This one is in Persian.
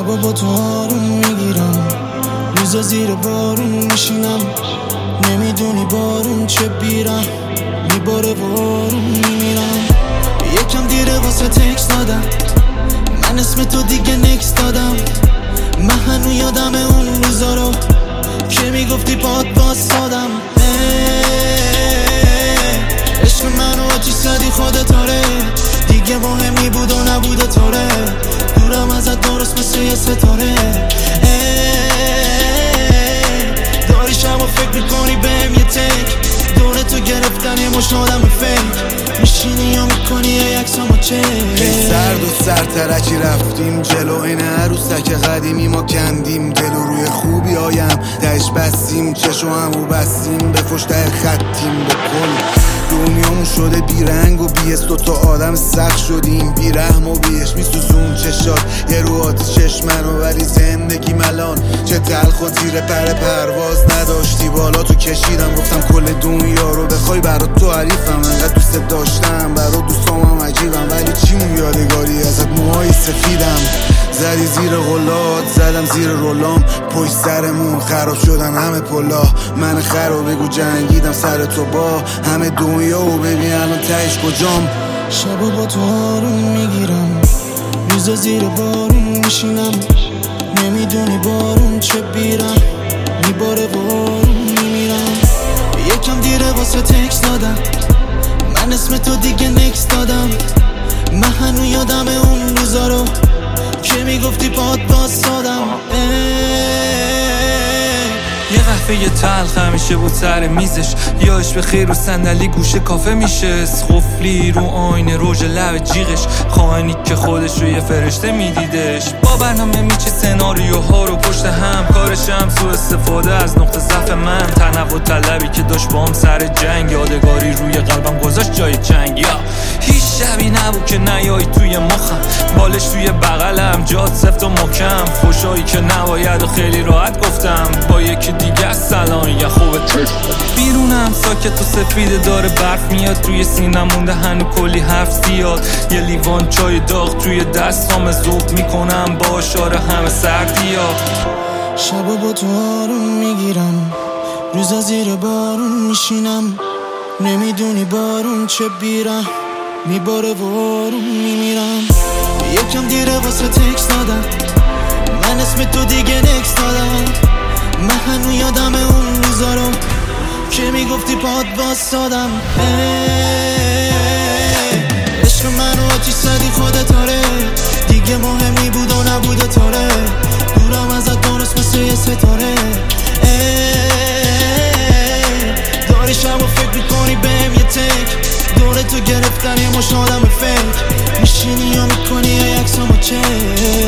شبا با تو آروم میگیرم، روزا زیر بارون میشینم، نمیدونی بارون چه بیرم میباره بارون میمیرم. یکم دیره واسه تکس دادم، من اسم تو دیگه نکس دادم. من هنو یادم اون روزا رو که میگفتی پات باز سادم. عشق منو آچی زدی خودت آره، دیگه مهمی بود و نبوده تاره، دورم ازت درست مثل یه ستاره. داری شبا فکر میکنی بهم یه تک، دور تو گرفتن یه مشت آدم فیک، میشینی یا میکنی یه عکسامو چک. سرد و سرترکی رفتیم جلو، این عروسک قدیمی ما کندیم دل و روی خوبی هایم دهش بستیم، چشو همو بستیم به پشت خطیم. به کل دنیامون شده بیرنگ و بیست، دوتا آدم سخت شدیم بیرحم و بیش میسوزون چشات یه رو آتی چشمنو، ولی زندگی ملان چه تلخ و زیر پرواز نداشتی بالا تو کشیدم. گفتم کل دنیا رو بخوای برات تو حریفم، انقدر دوست داشتم برات دوستامم عجیبم، ولی چیمون یادگاری ازت موهای سفیدم. زدی زیر غلات زدم زیر رولام، پشت سرمون خراب شدن همه پلا، من خراب بگو جنگیدم سر تو با همه دنیا و ببین الان تهش کجام. شبا با تو آروم میگیرم، روزا زیر بارون میشینم، نمیدونی بارون چه بیرم میباره بارون میمیرم. یکم دیره واسه تکس دادم، من اسم تو دیگه نکس دادم. من هنو یادم اون روزا رو که میگفتی پات باز سادم. یه قهوه تلخ همیشه بود سر میزش، یاش به خیر و صندلی گوشه کافه میشه، خفلی رو آینه روژ لب جیغش، خائنی که خودش رو یه فرشته میدیدش، با برنامه میچه سناریوها رو پشت هم، کارشم سو استفاده از نقطه ضعف من، تنوع طلبی که داشت بام سر جنگ، یادگاری روی قلبم گذاشت جای چنگ. یا هیچ شبی نبود که نیایی توی مخم، بالش توی بغلم جات سفت و محکم، فوشایی که نباید و خیلی راحت گفتم با یکی دیگه سلام یا خوبه. بیرونم ساکت و سفیده داره برف میاد توی سینم مونده هنو کلی حرف زیاد، یه لیوان چای داغ توی دستام ذوق میکنم با اشاره همه سردی ها. شبا با تو آروم میگیرم، روزا زیر بارون میشینم، نمیدونی بارون چه بیرم میباره بارون میمیرم. یکم دیره واسه تکس دادم، من اسم تو دیگه نکس دادم. من هنو یادم اون روزا رو که میگفتی پات باز سادم. عشق منو آچی زدی خودت آره، دیگه مهمی بود و نبوده تاره، دورم ازت درست مثل یه ستاره. داری شبا فکر میکنی بهم یه تک، دور تو گرفتن یه مشت آدم فیک، میشینی یا میکنی یه عکسامو چک.